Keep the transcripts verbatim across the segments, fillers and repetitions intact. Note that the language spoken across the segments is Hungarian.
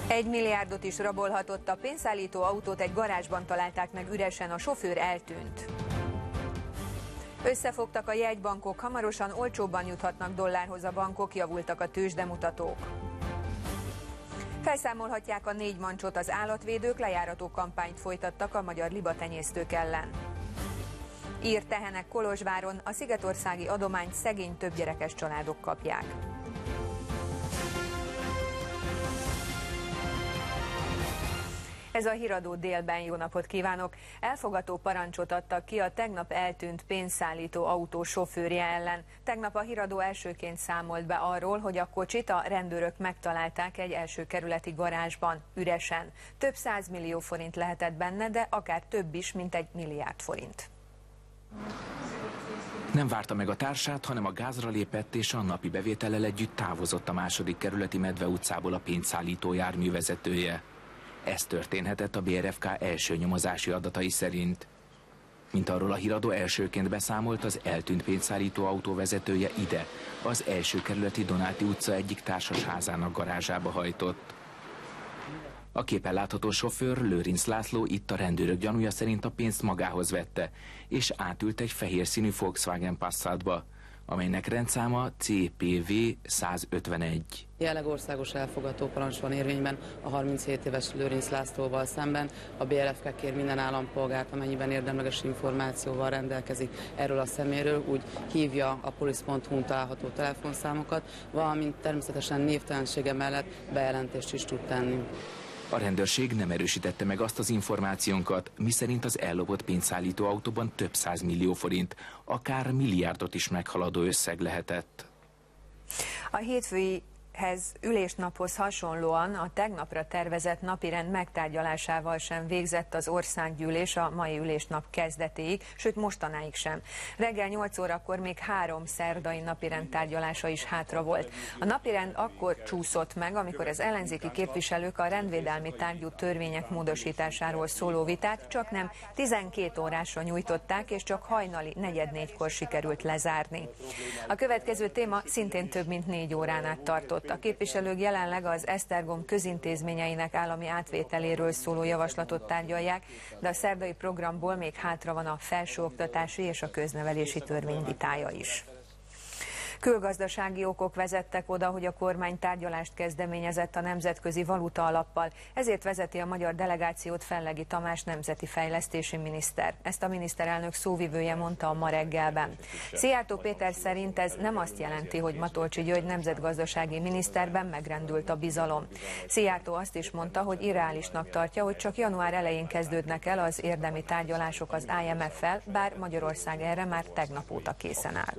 Egy milliárdot is rabolhatott, a pénzszállító autót egy garázsban találták meg üresen, a sofőr eltűnt. Összefogtak a jegybankok, hamarosan olcsóbban juthatnak dollárhoz a bankok, javultak a tőzsdemutatók. Felszámolhatják a négy mancsot az állatvédők, lejárató kampányt folytattak a magyar libatenyésztők ellen. Ír tehenek Kolozsváron, a szigetországi adományt szegény többgyerekes családok kapják. Ez a Híradó délben, jó napot kívánok! Elfogató parancsot adtak ki a tegnap eltűnt pénzszállító autó sofőrje ellen. Tegnap a Híradó elsőként számolt be arról, hogy a kocsit a rendőrök megtalálták egy első kerületi garázsban, üresen. Több százmillió forint lehetett benne, de akár több is, mint egy milliárd forint. Nem várta meg a társát, hanem a gázra lépett, és a napi bevétellel együtt távozott a második kerületi Medve utcából a pénzszállító járművezetője. Ez történhetett a bé er ef ká első nyomozási adatai szerint. Mint arról a Híradó elsőként beszámolt, az eltűnt pénzszállító autó vezetője ide, az első kerületi Donáti utca egyik társasházának garázsába hajtott. A képen látható sofőr, Lőrinc László itt a rendőrök gyanúja szerint a pénzt magához vette, és átült egy fehér színű Volkswagen Passatba, amelynek rendszáma cé pé vé százötvenegy. Jelenleg országos elfogató parancs van érvényben a harminchét éves Lőrinc Lászlóval szemben. A bé er ef ká kér minden állampolgárt, amennyiben érdemleges információval rendelkezik erről a szeméről, úgy hívja a polisz pont hu-n található telefonszámokat, valamint természetesen névtelensége mellett bejelentést is tud tenni. A rendőrség nem erősítette meg azt az információnkat, miszerint az ellopott pénzszállító autóban több százmillió forint, akár milliárdot is meghaladó összeg lehetett. A hétfői ülésnaphoz hasonlóan a tegnapra tervezett napirend megtárgyalásával sem végzett az országgyűlés a mai ülésnap kezdetéig, sőt mostanáig sem. Reggel nyolc órakor még három szerdai napirend tárgyalása is hátra volt. A napirend akkor csúszott meg, amikor az ellenzéki képviselők a rendvédelmi tárgyú törvények módosításáról szóló vitát csak nem tizenkét órásra nyújtották, és csak hajnali negyed-négykor sikerült lezárni. A következő téma szintén több mint négy órán át tartott. A képviselők jelenleg az Esztergom közintézményeinek állami átvételéről szóló javaslatot tárgyalják, de a szerdai programból még hátra van a felsőoktatási és a köznevelési törvény vitája is. Külgazdasági okok vezettek oda, hogy a kormány tárgyalást kezdeményezett a Nemzetközi Valuta Alappal, ezért vezeti a magyar delegációt Fellegi Tamás nemzeti fejlesztési miniszter. Ezt a miniszterelnök szóvivője mondta a Ma reggelben. Szijjártó Péter szerint ez nem azt jelenti, hogy Matolcsy György nemzetgazdasági miniszterben megrendült a bizalom. Szijjártó azt is mondta, hogy irreálisnak tartja, hogy csak január elején kezdődnek el az érdemi tárgyalások az i em ef-fel, bár Magyarország erre már tegnap óta készen áll.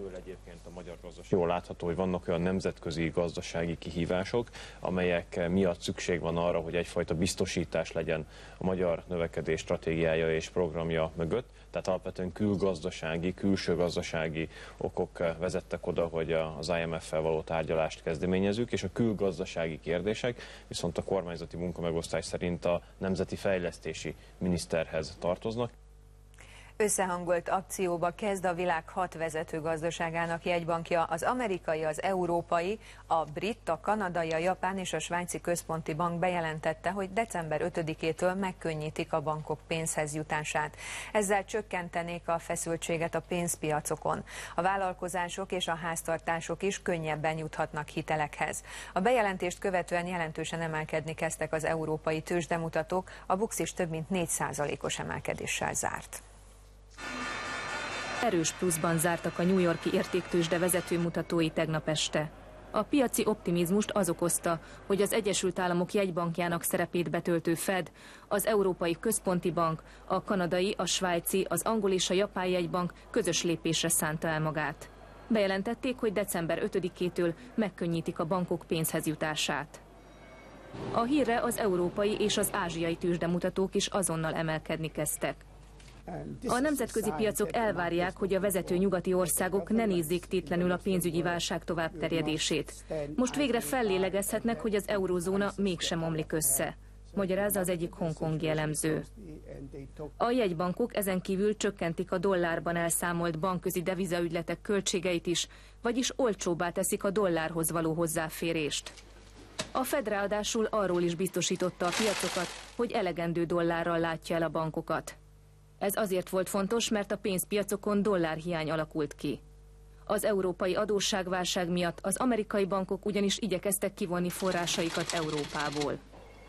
Jól látható, hogy vannak olyan nemzetközi gazdasági kihívások, amelyek miatt szükség van arra, hogy egyfajta biztosítás legyen a magyar növekedés stratégiája és programja mögött. Tehát alapvetően külgazdasági, külső gazdasági okok vezettek oda, hogy az i em ef-fel való tárgyalást kezdeményezzük, és a külgazdasági kérdések viszont a kormányzati munkamegosztás szerint a nemzeti fejlesztési miniszterhez tartoznak. Összehangolt akcióba kezd a világ hat vezető gazdaságának jegybankja, az amerikai, az európai, a brit, a kanadai, a japán és a svájci központi bank bejelentette, hogy december ötödikétől megkönnyítik a bankok pénzhez jutását. Ezzel csökkentenék a feszültséget a pénzpiacokon. A vállalkozások és a háztartások is könnyebben juthatnak hitelekhez. A bejelentést követően jelentősen emelkedni kezdtek az európai tőzsdemutatók, a BUX is több mint négy százalékos emelkedéssel zárt. Erős pluszban zártak a New York-i értéktőzsde vezető mutatói tegnap este. A piaci optimizmust az okozta, hogy az Egyesült Államok jegybankjának szerepét betöltő Fed, az Európai Központi Bank, a kanadai, a svájci, az angol és a japán jegybank közös lépésre szánta el magát. Bejelentették, hogy december ötödikétől megkönnyítik a bankok pénzhez jutását. A hírre az európai és az ázsiai tőzsdemutatók is azonnal emelkedni kezdtek. A nemzetközi piacok elvárják, hogy a vezető nyugati országok ne nézzék tétlenül a pénzügyi válság továbbterjedését. Most végre fellélegezhetnek, hogy az eurózóna mégsem omlik össze, magyarázza az egyik hongkongi elemző. A jegybankok ezen kívül csökkentik a dollárban elszámolt bankközi devizaügyletek költségeit is, vagyis olcsóbbá teszik a dollárhoz való hozzáférést. A Fed ráadásul arról is biztosította a piacokat, hogy elegendő dollárral látja el a bankokat. Ez azért volt fontos, mert a pénzpiacokon dollárhiány alakult ki. Az európai adósságválság miatt az amerikai bankok ugyanis igyekeztek kivonni forrásaikat Európából.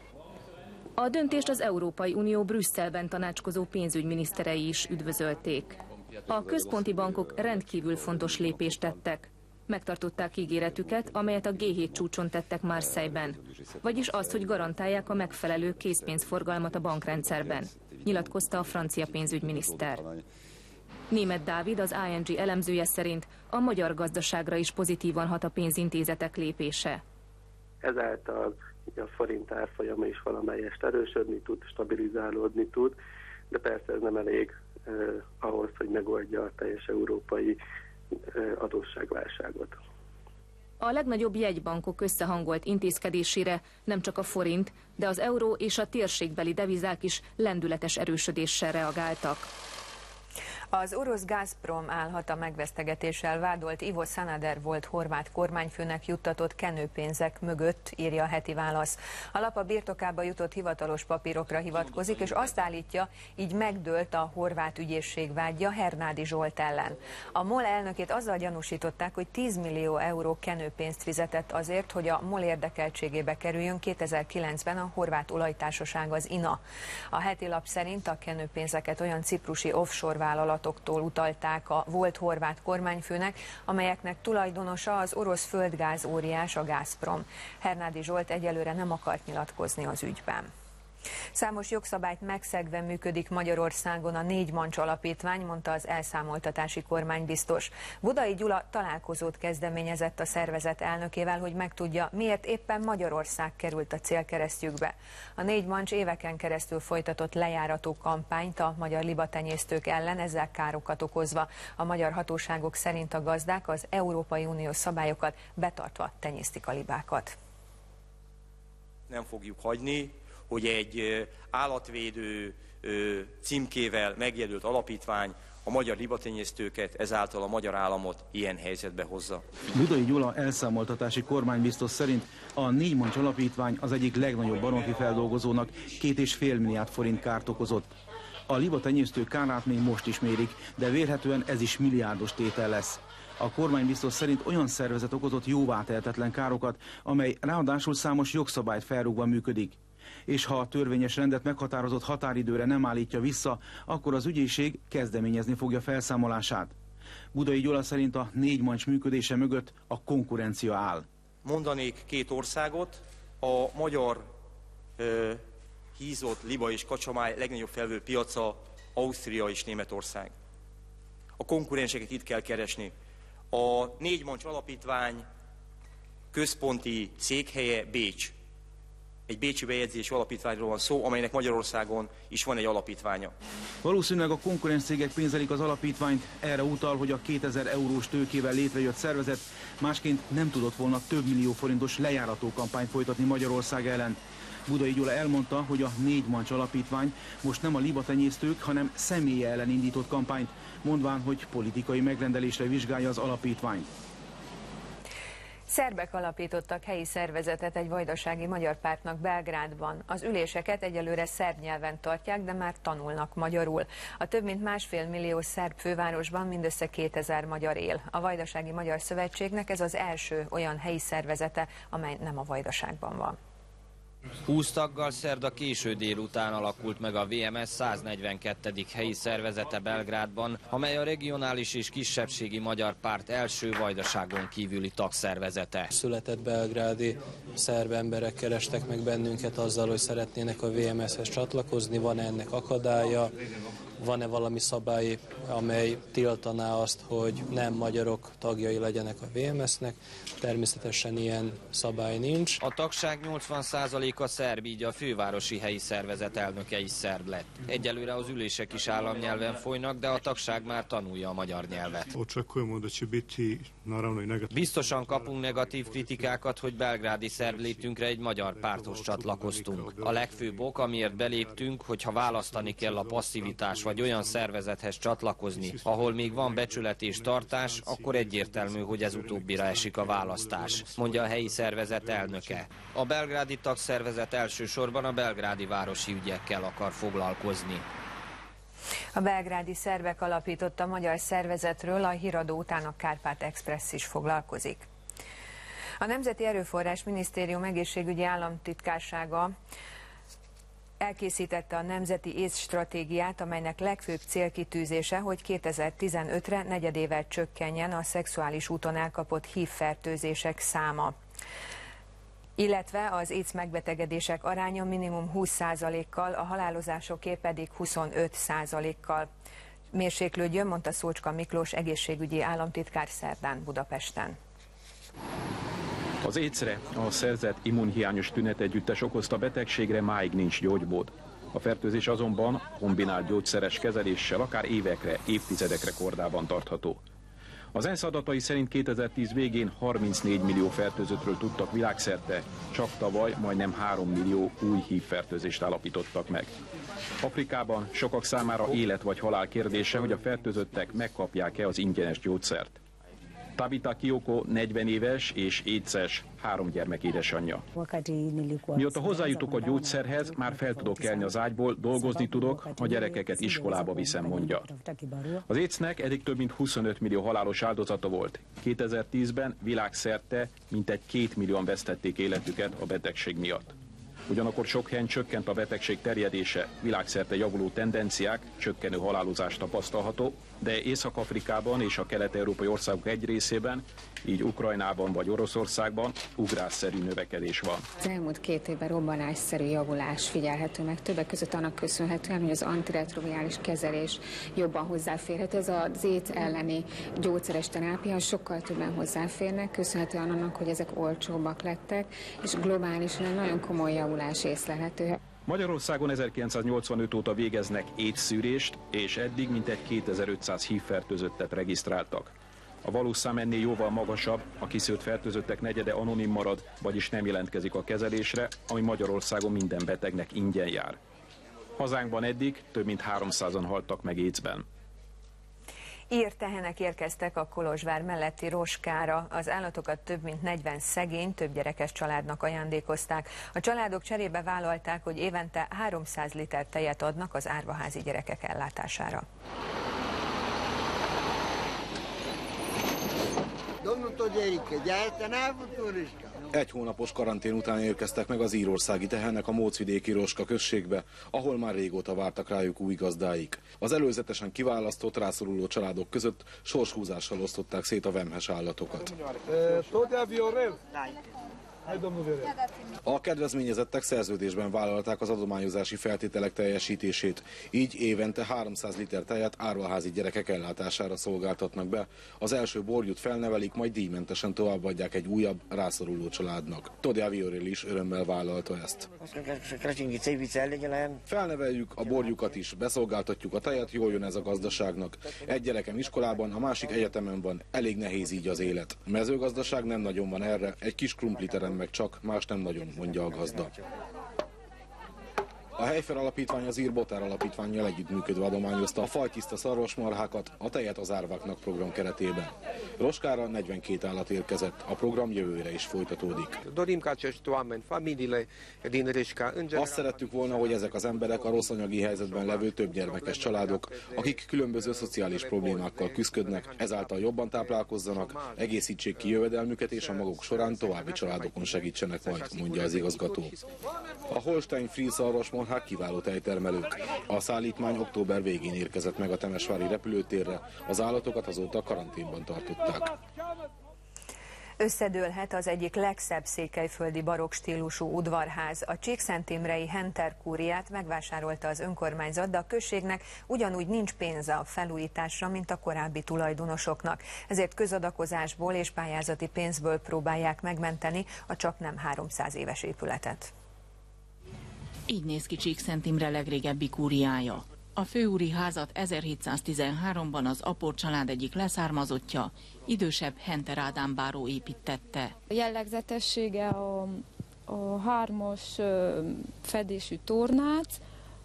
A döntést az Európai Unió Brüsszelben tanácskozó pénzügyminiszterei is üdvözölték. A központi bankok rendkívül fontos lépést tettek. Megtartották ígéretüket, amelyet a G hét csúcson tettek Marseille-ben. Vagyis azt, hogy garantálják a megfelelő készpénzforgalmat a bankrendszerben, nyilatkozta a francia pénzügyminiszter. Németh Dávid, az I N G elemzője szerint a magyar gazdaságra is pozitívan hat a pénzintézetek lépése. Ezáltal a forint árfolyama is valamelyest erősödni tud, stabilizálódni tud, de persze ez nem elég eh, ahhoz, hogy megoldja a teljes európai eh, adósságválságot. A legnagyobb jegybankok összehangolt intézkedésére nem csak a forint, de az euró és a térségbeli devizák is lendületes erősödéssel reagáltak. Az orosz Gazprom állhat a megvesztegetéssel vádolt Ivo Sanader volt horvát kormányfőnek juttatott kenőpénzek mögött, írja a Heti Válasz. A lap a birtokába jutott hivatalos papírokra hivatkozik, és azt állítja, így megdőlt a horvát ügyészség vádja Hernádi Zsolt ellen. A MOL elnökét azzal gyanúsították, hogy tíz millió euró kenőpénzt fizetett azért, hogy a MOL érdekeltségébe kerüljön kétezer-kilencben a horvát olajtársaság, az I N A. A Heti Lap szerint a kenőpénzeket olyan ciprusi offshore vállalat utalták a volt horvát kormányfőnek, amelyeknek tulajdonosa az orosz földgáz óriás, a Gazprom. Hernádi Zsolt egyelőre nem akart nyilatkozni az ügyben. Számos jogszabályt megszegve működik Magyarországon a Négy Mancs Alapítvány, mondta az elszámoltatási kormánybiztos. Budai Gyula találkozót kezdeményezett a szervezet elnökével, hogy megtudja, miért éppen Magyarország került a célkeresztjükbe. A Négy Mancs éveken keresztül folytatott lejárató kampányt a magyar libatenyésztők ellen, ezzel károkat okozva. A magyar hatóságok szerint a gazdák az Európai Uniós szabályokat betartva tenyésztik a libákat. Nem fogjuk hagyni, hogy egy állatvédő címkével megjelölt alapítvány a magyar libatenyésztőket, ezáltal a magyar államot ilyen helyzetbe hozza. Budai Gyula elszámoltatási kormánybiztos szerint a Négy Mancs Alapítvány az egyik legnagyobb baromfi feldolgozónak két és fél milliárd forint kárt okozott. A libatenyésztők kárát még most is mérik, de vélhetően ez is milliárdos tétel lesz. A kormánybiztos szerint olyan szervezet okozott jóvátehetetlen károkat, amely ráadásul számos jogszabályt felrúgva működik. És ha a törvényes rendet meghatározott határidőre nem állítja vissza, akkor az ügyészség kezdeményezni fogja felszámolását. Budai Gyula szerint a Négy Mancs működése mögött a konkurencia áll. Mondanék két országot, a magyar ö, hízott liba és kacsamáj legnagyobb felvő piaca Ausztria és Németország. A konkurenseket itt kell keresni. A Négy Mancs Alapítvány központi székhelye Bécs. Egy bécsi bejegyzésű alapítványról van szó, amelynek Magyarországon is van egy alapítványa. Valószínűleg a konkurens cégek pénzelik az alapítványt, erre utal, hogy a kétezer eurós tőkével létrejött szervezet másként nem tudott volna több millió forintos lejárató kampányt folytatni Magyarország ellen. Budai Gyula elmondta, hogy a Négy Mancs Alapítvány most nem a libatenyésztők, hanem személye ellen indított kampányt, mondván, hogy politikai megrendelésre vizsgálja az alapítványt. Szerbek alapítottak helyi szervezetet egy vajdasági magyar pártnak Belgrádban. Az üléseket egyelőre szerb nyelven tartják, de már tanulnak magyarul. A több mint másfél millió szerb fővárosban mindössze kétezer magyar él. A Vajdasági Magyar Szövetségnek ez az első olyan helyi szervezete, amely nem a Vajdaságban van. húsz taggal szerda késő délután alakult meg a V M S száznegyvenkettedik helyi szervezete Belgrádban, amely a regionális és kisebbségi magyar párt első Vajdaságon kívüli tagszervezete. Született belgrádi szerb emberek kerestek meg bennünket azzal, hogy szeretnének a V M S-hez csatlakozni, van-e ennek akadálya, van-e valami szabály, amely tiltaná azt, hogy nem magyarok tagjai legyenek a V M S-nek. Természetesen ilyen szabály nincs. A tagság nyolcvan százaléka szerb, így a fővárosi helyi szervezet elnöke is szerb lett. Egyelőre az ülések is államnyelven folynak, de a tagság már tanulja a magyar nyelvet. Biztosan kapunk negatív kritikákat, hogy belgrádi szerb létünkre egy magyar párthoz csatlakoztunk. A legfőbb ok, amiért beléptünk, hogy ha választani kell a passzivitás vagy vagy olyan szervezethez csatlakozni, ahol még van becsület és tartás, akkor egyértelmű, hogy ez utóbbira esik a választás, mondja a helyi szervezet elnöke. A belgrádi tagszervezet elsősorban a belgrádi városi ügyekkel akar foglalkozni. A belgrádi szerbek alapította magyar szervezetről a híradó után a Kárpát Express is foglalkozik. A Nemzeti Erőforrás Minisztérium egészségügyi államtitkársága elkészítette a Nemzeti AIDS stratégiát, amelynek legfőbb célkitűzése, hogy kétezer-tizenötre negyedével csökkenjen a szexuális úton elkapott hív fertőzések száma, illetve az AIDS megbetegedések aránya minimum húsz százalékkal, a halálozásoké pedig huszonöt százalékkal mérséklődjön, mondta Szócska Miklós egészségügyi államtitkár szerdán Budapesten. Az AIDS-re, a szerzett immunhiányos tünetegyüttes okozta betegségre máig nincs gyógymód. A fertőzés azonban kombinált gyógyszeres kezeléssel akár évekre, évtizedekre kordában tartható. Az ENSZ adatai szerint kétezer-tíz végén harmincnégy millió fertőzöttről tudtak világszerte, csak tavaly majdnem három millió új hívfertőzést állapítottak meg. Afrikában sokak számára élet vagy halál kérdése, hogy a fertőzöttek megkapják-e az ingyenes gyógyszert. Tabita Kioko negyven éves és étszes, három gyermek édesanyja. Mióta hozzájutok a gyógyszerhez, már fel tudok kelni az ágyból, dolgozni tudok, a gyerekeket iskolába viszem, mondja. Az étsznek eddig több mint huszonöt millió halálos áldozata volt. kétezer-tízben világszerte mintegy két millióan vesztették életüket a betegség miatt. Ugyanakkor sok helyen csökkent a betegség terjedése, világszerte javuló tendenciák, csökkenő halálozás tapasztalható, de Észak-Afrikában és a kelet-európai országok egy részében, így Ukrajnában vagy Oroszországban ugrásszerű növekedés van. Az elmúlt két évben robbanásszerű javulás figyelhető meg, többek között annak köszönhetően, hogy az antiretrovirális kezelés jobban hozzáférhető. Ez az AIDS elleni gyógyszeres terápia, sokkal többen hozzáférnek, köszönhetően annak, hogy ezek olcsóbbak lettek, és globálisan egy nagyon komoly javulás észlelhető. Magyarországon ezerkilencszáznyolcvanöt óta végeznek AIDS szűrést, és eddig mintegy kétezer-ötszáz hívfertőzöttet regisztráltak. A valós szám ennél jóval magasabb, a kiszűrt fertőzöttek negyede anonim marad, vagyis nem jelentkezik a kezelésre, ami Magyarországon minden betegnek ingyen jár. Hazánkban eddig több mint háromszázan haltak meg AIDS-ben. Ír tehenek érkeztek a Kolozsvár melletti Roskára. Az állatokat több mint negyven szegény, több gyerekes családnak ajándékozták. A családok cserébe vállalták, hogy évente háromszáz liter tejet adnak az árvaházi gyerekek ellátására. Egy hónapos karantén után érkeztek meg az írországi tehenek a Mócvidéki Roska községbe, ahol már régóta vártak rájuk új gazdáik. Az előzetesen kiválasztott, rászoruló családok között sorshúzással osztották szét a vemhes állatokat. A kedvezményezettek szerződésben vállalták az adományozási feltételek teljesítését, így évente háromszáz liter tejet árvaházi gyerekek ellátására szolgáltatnak be. Az első borjút felnevelik, majd díjmentesen továbbadják egy újabb, rászoruló családnak. Todja Viorel is örömmel vállalta ezt. Felneveljük a borjukat is, beszolgáltatjuk a tejet, jól jön ez a gazdaságnak. Egy gyerekem iskolában, a másik egyetemen van, elég nehéz így az élet. A mezőgazdaság nem nagyon van erre, egy kis krumpliteren meg csak, más nem nagyon, mondja a gazda. A Helyfer Alapítvány az Ír Botár Alapítvánnyal együttműködve adományozta a fajtiszta szarvasmarhákat a tejet az árváknak program keretében. Roskára negyvenkét állat érkezett, a program jövőre is folytatódik. Azt szerettük volna, hogy ezek az emberek a rossz anyagi helyzetben levő többgyermekes családok, akik különböző szociális problémákkal küzdködnek, ezáltal jobban táplálkozzanak, egészítsék ki jövedelmüket és a maguk során további családokon segítsenek majd, mondja az igazgató. A Holstein Friese szarvasmarhák kiváló tejtermelők. A szállítmány október végén érkezett meg a temesvári repülőtérre, az állatokat azóta karanténban tartották. Összedőlhet az egyik legszebb székelyföldi barokk stílusú udvarház. A Csíkszenttimrei Henter kúriát megvásárolta az önkormányzat, de a községnek ugyanúgy nincs pénze a felújításra, mint a korábbi tulajdonosoknak. Ezért közadakozásból és pályázati pénzből próbálják megmenteni a csaknem háromszáz éves épületet. Így néz ki Csíkszent Imre legrégebbi kúriája. A főúri házat ezerhétszáztizenháromban az Apor család egyik leszármazottja, idősebb Henter Ádám báró építette. A jellegzetessége a, a hármas fedésű tornác,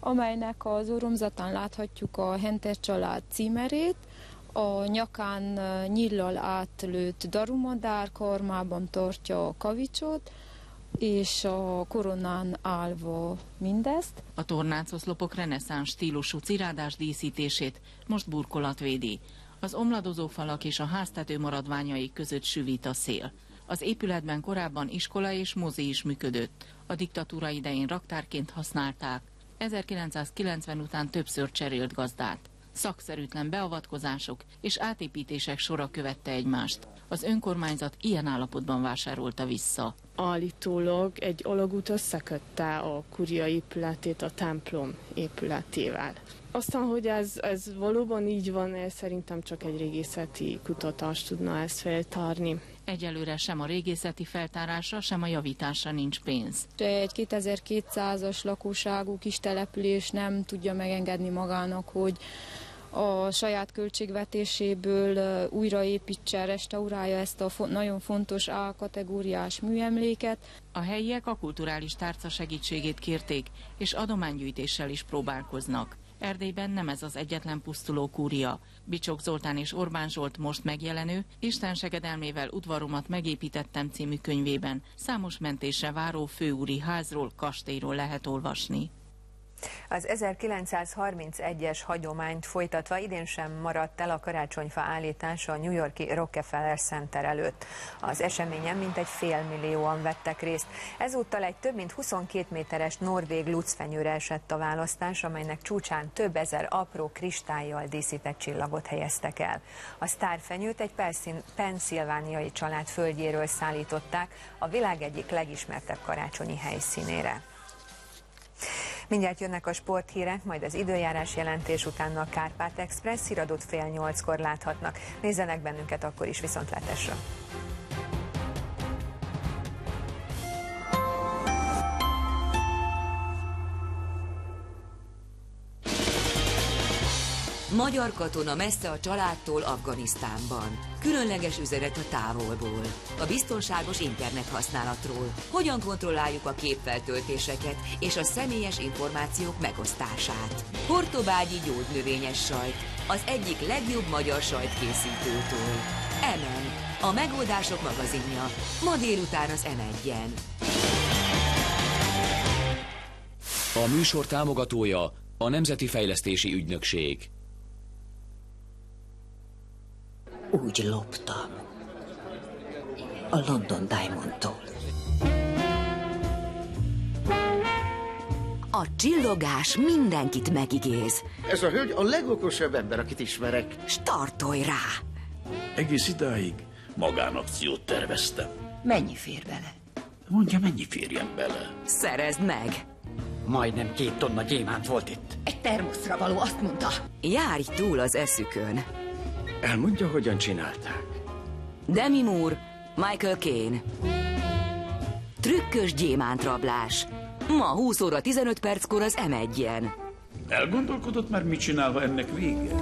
amelynek az oromzatán láthatjuk a Henter család címerét, a nyakán nyíllal átlőtt darumadár, karmában tartja a kavicsot, és a koronán állva mindezt. A tornácoszlopok reneszánsz stílusú cirádás díszítését most burkolat védi. Az omladozó falak és a háztető maradványai között süvít a szél. Az épületben korábban iskola és mozi is működött. A diktatúra idején raktárként használták. ezerkilencszázkilencven után többször cserélt gazdát. Szakszerűtlen beavatkozások és átépítések sora követte egymást. Az önkormányzat ilyen állapotban vásárolta vissza. Állítólag egy alagút összekötte a kuria épületét a templom épületével. Aztán, hogy ez, ez valóban így van, szerintem csak egy régészeti kutatás tudna ezt feltárni. Egyelőre sem a régészeti feltárásra, sem a javításra nincs pénz. Egy kétezer-kétszázas lakóságú kis település nem tudja megengedni magának, hogy a saját költségvetéséből újraépítse, restaurálja ezt a nagyon fontos A-kategóriás műemléket. A helyiek a kulturális tárca segítségét kérték, és adománygyűjtéssel is próbálkoznak. Erdélyben nem ez az egyetlen pusztuló kúria. Bicsok Zoltán és Orbán Zsolt most megjelenő Isten segedelmével udvaromat megépítettem című könyvében számos mentésre váró főúri házról, kastélyról lehet olvasni. Az ezerkilencszázharmincegyes hagyományt folytatva idén sem maradt el a karácsonyfa állítása a New York-i Rockefeller Center előtt. Az eseményen mintegy félmillióan vettek részt. Ezúttal egy több mint huszonkét méteres norvég lucfenyőre esett a választás, amelynek csúcsán több ezer apró kristállyal díszített csillagot helyeztek el. A sztárfenyőt egy pennsylvániai család földjéről szállították a világ egyik legismertebb karácsonyi helyszínére. Mindjárt jönnek a sporthírek, majd az időjárás jelentés, utána a Kárpát Express, híradót fél nyolckor láthatnak. Nézzenek bennünket akkor is, viszontlátásra! Magyar katona messze a családtól Afganisztánban. Különleges üzenet a távolból. A biztonságos internet használatról. Hogyan kontrolláljuk a képfeltöltéseket és a személyes információk megosztását. Hortobágyi gyógynövényes sajt. Az egyik legjobb magyar sajtkészítőtől. em en. A megoldások magazinja. Ma délután az em egyen. A műsor támogatója a Nemzeti Fejlesztési Ügynökség. Úgy loptam. A London Diamondtól. A csillogás mindenkit megigéz. Ez a hölgy a legokosabb ember, akit ismerek. Startolj rá! Egész idáig magánakciót terveztem. Mennyi fér bele? Mondja, mennyi férjen bele? Szerezd meg! Majdnem két tonna gyémánt volt itt. Egy termoszra való, azt mondta. Járj túl az eszükön. Elmondja, hogyan csinálták. Demi Moore, Michael Caine. Trükkös gyémántrablás. Ma húsz óra tizenöt perckor az em egyen. Elgondolkodott már, mit csinál, ha ennek vége?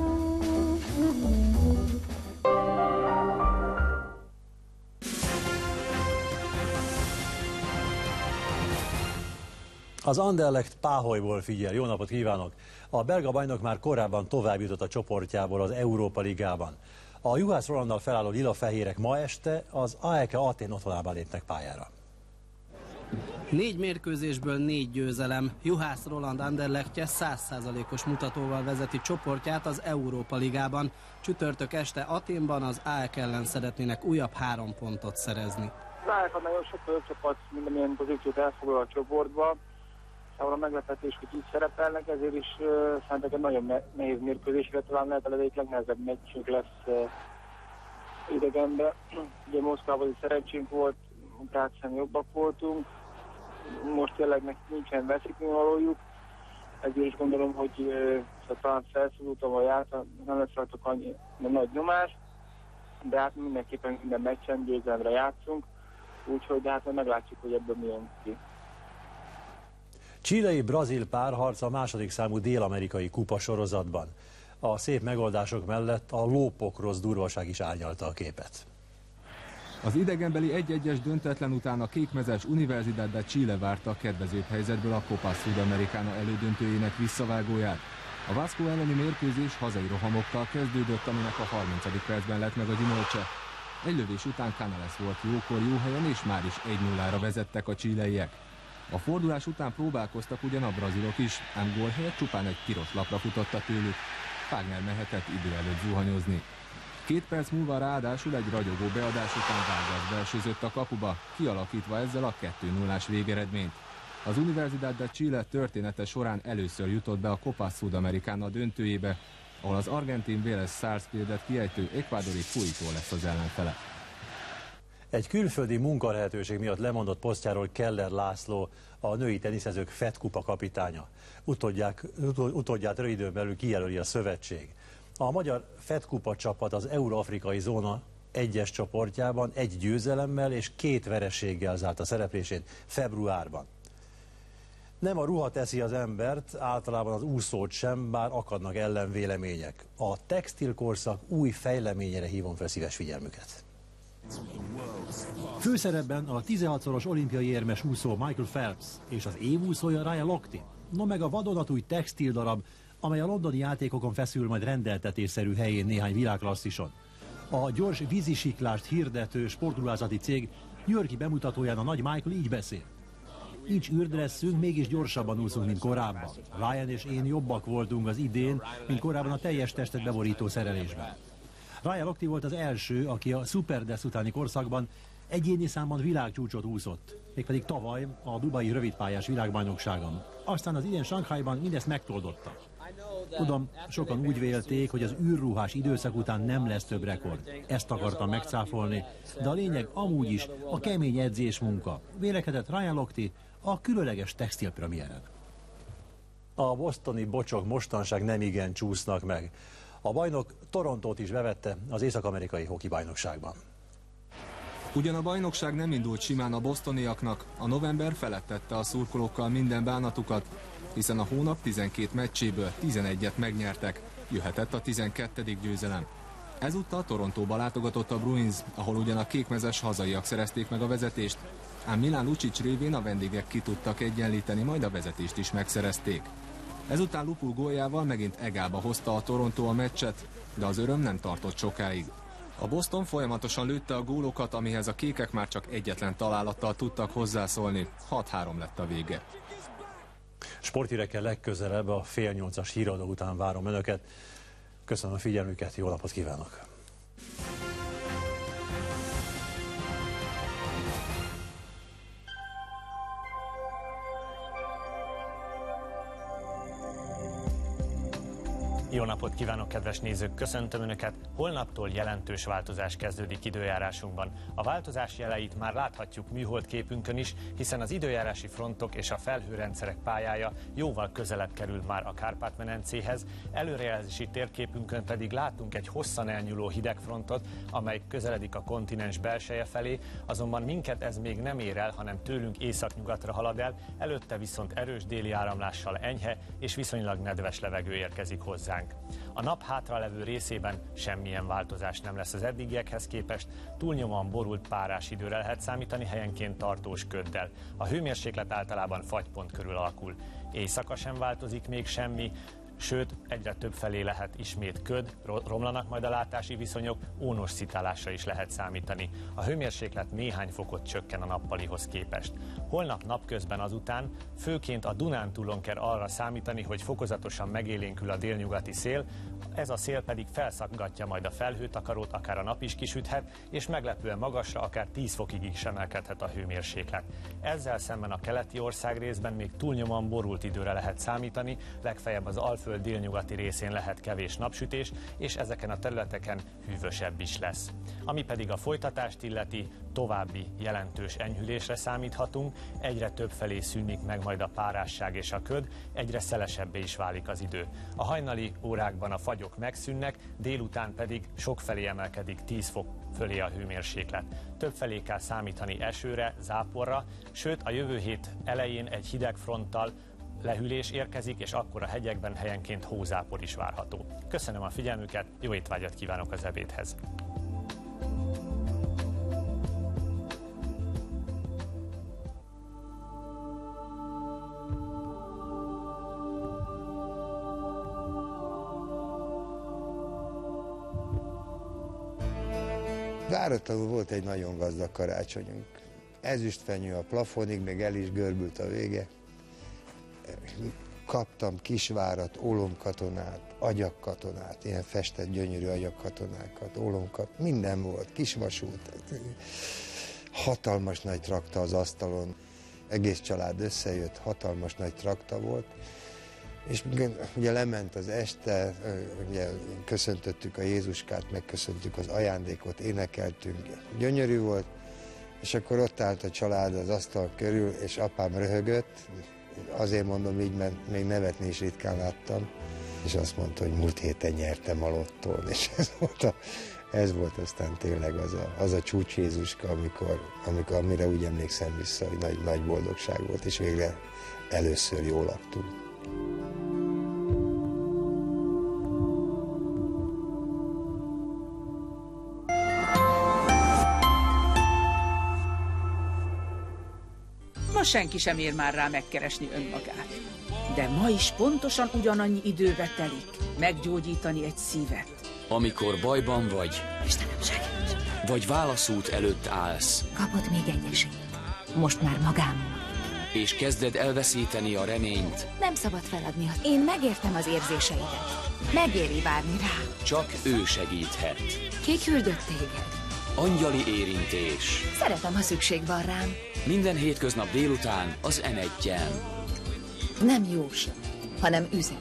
Az Anderlecht Páholyból figyel. Jó napot kívánok! A belga bajnok már korábban tovább jutott a csoportjából az Európa Ligában. A Juhász Rolanddal felálló lila-fehérek ma este az á e ká Atén otthonában lépnek pályára. Négy mérkőzésből négy győzelem. Juhász Roland Anderlechtje száz százalékos mutatóval vezeti csoportját az Európa Ligában. Csütörtök este Aténban az á e ká ellen szeretnének újabb három pontot szerezni. Az á e ká nagyon sok jobb csapat mindenilyen pozíciót elfoglal a csoportba. Számomra meglepetés, hogy így szerepelnek, ezért is uh, szerintem egy nagyon nehéz mérkőzésre, talán lehet az egyik legnehezebb meccsünk lesz uh, idegenben. Ugye Moszkvában is szerencsünk volt, Prácán jobbak voltunk, most tényleg nekik nincsen veszítővalójuk, ezért is gondolom, hogy uh, talán felszólultam a járt, nem lesz rajtuk annyi nagy nyomás, de hát mindenképpen minden meccsen győzelemre játszunk, úgyhogy de hát meglátjuk, hogy ebből mi jön ki. Chilei-brazil párharc a második számú dél-amerikai kupa sorozatban. A szép megoldások mellett a lópokrosz durvaság is árnyalta a képet. Az idegenbeli egy-egyes döntetlen után a kékmezes Universidad de Chile várta a kedvezőbb helyzetből a Copa Sudamericana elődöntőjének visszavágóját. A Vasco elleni mérkőzés hazai rohamokkal kezdődött, aminek a harmincadik percben lett meg a gyümölcse. Egy lövés után Canales volt jókor jó helyen, és már is egy nullára vezettek a chileiek. A fordulás után próbálkoztak ugyan a brazilok is, ám gól helyett csupán egy piros lapra futotta tőlük. Wagner mehetett idő előtt zuhanyozni. Két perc múlva ráadásul egy ragyogó beadás után Vargas belsőzött a kapuba, kialakítva ezzel a kettő nullás végeredményt. Az Universidad de Chile története során először jutott be a Copa Sudamericana döntőjébe, ahol az argentin Vélez Sarsfieldet kiejtő ekvádori Puerto lesz az ellenfele. Egy külföldi munkalehetőség miatt lemondott posztjáról Keller László, a női teniszezők Fed Kupa kapitánya. Utódják, utódját rövid időn belül kijelöli a szövetség. A magyar Fed Kupa csapat az Euró-afrikai zóna egyes csoportjában egy győzelemmel és két vereséggel zárt a szereplését februárban. Nem a ruha teszi az embert, általában az úszót sem, bár akadnak ellenvélemények. A textilkorszak új fejleményére hívom fel szíves figyelmüket. Főszerepben a tizenhatszoros olimpiai érmes úszó Michael Phelps és az évúszója Ryan Lochte, no meg a vadonatúj textildarab, amely a londoni játékokon feszül majd rendeltetésszerű helyén néhány világklasszison. A gyors vízisiklást hirdető sportruházati cég New York-i bemutatóján a nagy Michael így beszél. Nincs űrdresszünk, mégis gyorsabban úszunk, mint korábban. Ryan és én jobbak voltunk az idén, mint korábban a teljes testet beborító szerelésben. Ryan Lochte volt az első, aki a Superdesz utáni korszakban egyéni számban világcsúcsot úszott, mégpedig tavaly a dubai rövidpályás világbajnokságon. Aztán az idén Sanghajban mindezt megtoldotta. Tudom, sokan úgy vélték, hogy az űrruhás időszak után nem lesz több rekord. Ezt akartam megcáfolni, de a lényeg amúgy is a kemény edzés munka. Vélekedett Ryan Lochte a különleges textilpremiéren. A bostoni bocsok mostanság nem igen csúsznak meg. A bajnok Torontót is bevette az észak-amerikai hokibajnokságban. Ugyan a bajnokság nem indult simán a bostoniaknak, a november felettette a szurkolókkal minden bánatukat, hiszen a hónap tizenkét meccséből tizenegyet megnyertek, jöhetett a tizenkettedik győzelem. Ezúttal Torontóba látogatott a Bruins, ahol ugyan a kékmezes hazaiak szerezték meg a vezetést, ám Milan Lucic révén a vendégek ki tudtak egyenlíteni, majd a vezetést is megszerezték. Ezután Lupul góljával megint egába hozta a Toronto a meccset, de az öröm nem tartott sokáig. A Boston folyamatosan lőtte a gólokat, amihez a kékek már csak egyetlen találattal tudtak hozzászólni. hat három lett a vége. Sporthírekkel legközelebb a fél nyolcas híradó után várom önöket. Köszönöm a figyelmüket, jó napot kívánok! Jó napot kívánok, kedves nézők! Köszöntöm Önöket! Holnaptól jelentős változás kezdődik időjárásunkban. A változás jeleit már láthatjuk műholdképünkön is, hiszen az időjárási frontok és a felhőrendszerek pályája jóval közelebb kerül már a Kárpát-medencéhez, előrejelzési térképünkön pedig látunk egy hosszan elnyúló hidegfrontot, amely közeledik a kontinens belseje felé, azonban minket ez még nem ér el, hanem tőlünk északnyugatra halad el, előtte viszont erős déli áramlással enyhe és viszonylag nedves levegő érkezik hozzánk. A nap hátralevő részében semmilyen változás nem lesz az eddigiekhez képest, túlnyomóan borult párás időre lehet számítani, helyenként tartós köddel. A hőmérséklet általában fagypont körül alakul. Éjszaka sem változik még semmi, sőt, egyre több felé lehet ismét köd, romlanak majd a látási viszonyok, ónos szitálásra is lehet számítani. A hőmérséklet néhány fokot csökken a nappalihoz képest. Holnap napközben azután főként a Dunántúlon kell arra számítani, hogy fokozatosan megélénkül a délnyugati szél, ez a szél pedig felszaggatja majd a felhőtakarót, akár a nap is kisüthet, és meglepően magasra, akár tíz fokig is emelkedhet a hőmérséklet. Ezzel szemben a keleti országrészben még túlnyomóan borult időre lehet számítani, legfeljebb az Alföld délnyugati részén lehet kevés napsütés, és ezeken a területeken hűvösebb is lesz. Ami pedig a folytatást illeti, további jelentős enyhülésre számíthatunk, egyre több felé szűnik meg majd a párásság és a köd, egyre szelesebbé is válik az idő. A hajnali órákban a fagyok megszűnnek, délután pedig sokfelé emelkedik tíz fok fölé a hőmérséklet. Több felé kell számítani esőre, záporra, sőt a jövő hét elején egy hideg fronttal lehűlés érkezik, és akkor a hegyekben helyenként hózápor is várható. Köszönöm a figyelmüket, jó étvágyat kívánok az ebédhez! Váratlanul volt egy nagyon gazdag karácsonyunk. Ezüstfenyő a plafonig, még el is görbült a vége. Kaptam kisvárat, ólomkatonát, agyagkatonát, ilyen festett gyönyörű agyagkatonákat, ólomkat, minden volt, kisvasút, hatalmas nagy trakta az asztalon, egész család összejött, hatalmas nagy trakta volt, és ugye lement az este, ugye köszöntöttük a Jézuskát, megköszöntük az ajándékot, énekeltünk, gyönyörű volt, és akkor ott állt a család az asztal körül, és apám röhögött, azért mondom így, mert még nevetni is ritkán láttam, és azt mondta, hogy múlt héten nyertem a lottón, és ez volt, a, ez volt aztán tényleg az a, az a csúcs Jézuska, amikor, amikor, amire úgy emlékszem vissza, hogy nagy, nagy boldogság volt, és végre először jól laktunk. Ma senki sem ér már rá megkeresni önmagát. De ma is pontosan ugyanannyi időbe telik meggyógyítani egy szívet. Amikor bajban vagy, Istenem, segíts! vagy válaszút előtt állsz, Kapott még egy esélyt. Most már magámon. és kezded elveszíteni a reményt, Nem szabad feladni. Én megértem az érzéseidet. Megéri várni rá. csak ő segíthet. Ki küldött téged? Angyali érintés. Szeretem, ha szükség van rám. Minden hétköznap délután az em egyen. Nem jóslat, hanem üzenet.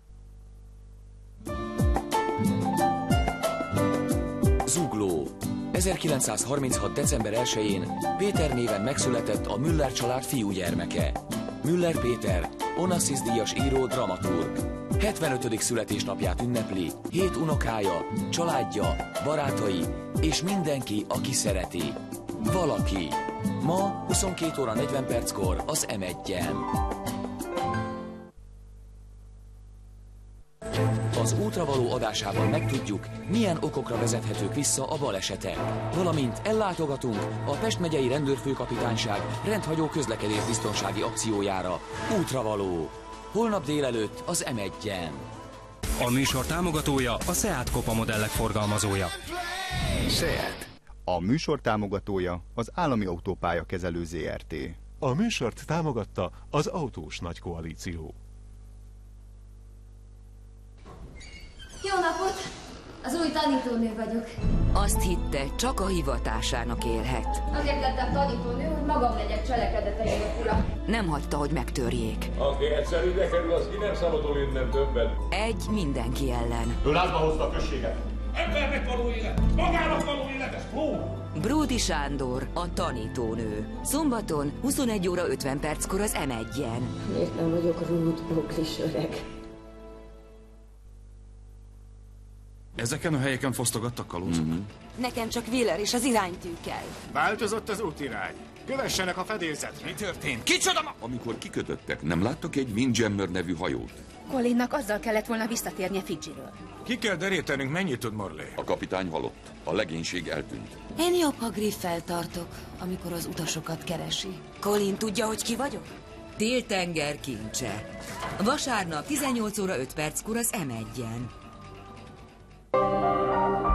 Zugló. ezerkilencszázharminchat. december elsején Péter néven megszületett a Müller család fiúgyermeke. Müller Péter, Onassis díjas író, dramaturg. hetvenötödik születésnapját ünnepli, hét unokája, családja, barátai és mindenki, aki szereti. Valaki. Ma huszonkét óra negyven perckor az em egyen. Az útra való adásában megtudjuk, milyen okokra vezethetők vissza a balesetek, valamint ellátogatunk a Pest megyei rendőrfőkapitányság rendhagyó közlekedés biztonsági akciójára. Útra való. Holnap délelőtt az em egyen. A műsor támogatója a SEAT Copa modellek forgalmazója. SEAT. A műsor támogatója az Állami Autópálya Kezelő zé er té. A műsort támogatta az Autós Nagy Koalíció. Jó napot! Az új tanítónő vagyok. Azt hitte, csak a hivatásának élhet. Azért lettem tanítónő, hogy magam legyek cselekedeteinek ura. Nem hagyta, hogy megtörjék. Aki egyszer ide kerül, az ki nem szabadul innen többet. Egy mindenki ellen. Ő lázba hozta a községet. Embernek való élet, magának való élet, ez pró! Bródi Sándor, a tanítónő. Szombaton huszonegy óra ötven perckor az em egyen. Miért nem vagyok rúd, boklis öreg? Ezeken a helyeken fosztogattak kalózokat? Mm-hmm. Nekem csak Wheeler és az iránytű kell. Változott az útirány. Kövessenek a fedélzetre. Mi történt? Kicsoda ma? Amikor kikötöttek, nem láttak egy Windjammer nevű hajót? Colinnak azzal kellett volna visszatérnie Fidzsiről. Ki kell derítenünk, mennyit tud Morley? A kapitány halott. A legénység eltűnt. Én jobb, ha Griffel tartok, amikor az utasokat keresi. Colin tudja, hogy ki vagyok? Tél tenger kincse. Vasárnap tizennyolc óra öt perckor az em egyen.